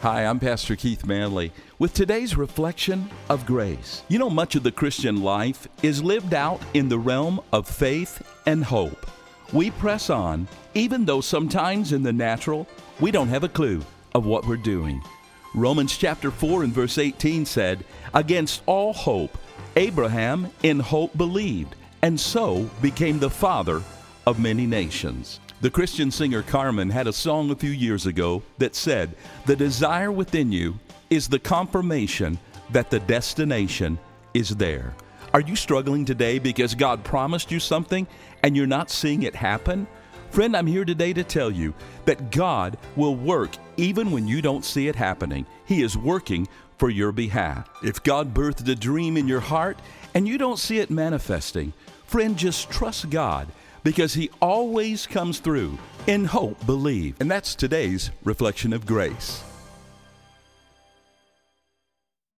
Hi, I'm Pastor Keith Manley with today's reflection of grace. You know, much of the Christian life is lived out in the realm of faith and hope. We press on, even though sometimes in the natural, we don't have a clue of what we're doing. Romans chapter 4 and verse 18 said, "Against all hope, Abraham in hope believed, and so became the father of many nations." The Christian singer Carmen had a song a few years ago that said, "The desire within you is the confirmation that the destination is there." Are you struggling today because God promised you something and you're not seeing it happen? Friend, I'm here today to tell you that God will work even when you don't see it happening. He is working for your behalf. If God birthed a dream in your heart and you don't see it manifesting, friend, just trust God, because He always comes through. In hope, believe. And that's today's reflection of grace.